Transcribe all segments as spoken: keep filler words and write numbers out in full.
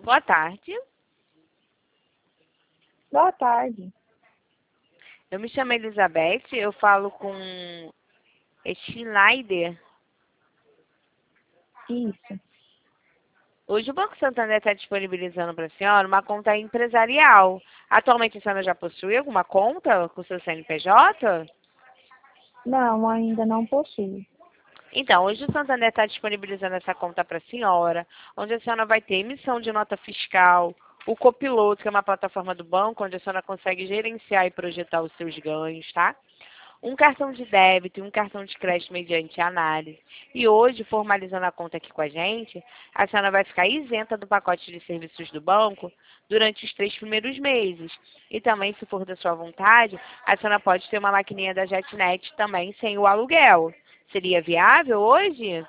Boa tarde. Boa tarde. Eu me chamo Elizabeth, eu falo com Schneider. Isso. Hoje o Banco Santander está disponibilizando para a senhora uma conta empresarial. Atualmente a senhora já possui alguma conta com o seu C N P J? Não, ainda não possuo. Então, hoje o Santander está disponibilizando essa conta para a senhora, onde a senhora vai ter emissão de nota fiscal, o Copiloto, que é uma plataforma do banco, onde a senhora consegue gerenciar e projetar os seus ganhos, tá? Um cartão de débito e um cartão de crédito mediante análise. E hoje, formalizando a conta aqui com a gente, a senhora vai ficar isenta do pacote de serviços do banco durante os três primeiros meses. E também, se for da sua vontade, a senhora pode ter uma maquininha da JetNet também sem o aluguel. Seria viável hoje?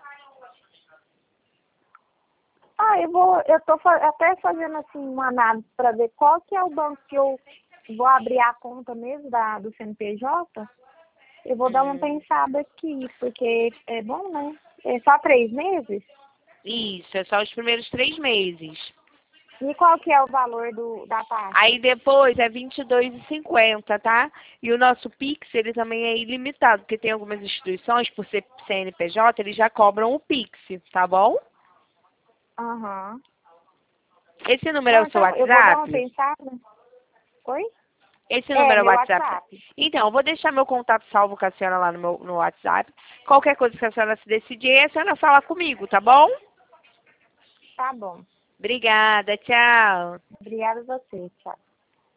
Ah, eu vou, eu tô fa- até fazendo assim uma análise para ver qual que é o banco que eu vou abrir a conta mesmo da, do C N P J. Eu vou dar uma Hum, pensada aqui, porque é bom, né? É só três meses? isso, é só os primeiros três meses. E qual que é o valor do, da taxa? Aí depois é vinte e dois reais e cinquenta centavos, tá? E o nosso Pix, ele também é ilimitado, porque tem algumas instituições, por ser C N P J, eles já cobram o Pix, tá bom? Aham. Esse número é Não, o seu então eu vou dar uma WhatsApp? pensada. Oi? Esse É, número é o meu WhatsApp? WhatsApp. Então, eu vou deixar meu contato salvo com a senhora lá no, meu, no WhatsApp. Qualquer coisa que a senhora se decidir, a senhora fala comigo, tá bom? Tá bom. Obrigada, tchau. Obrigada a você. Tchau.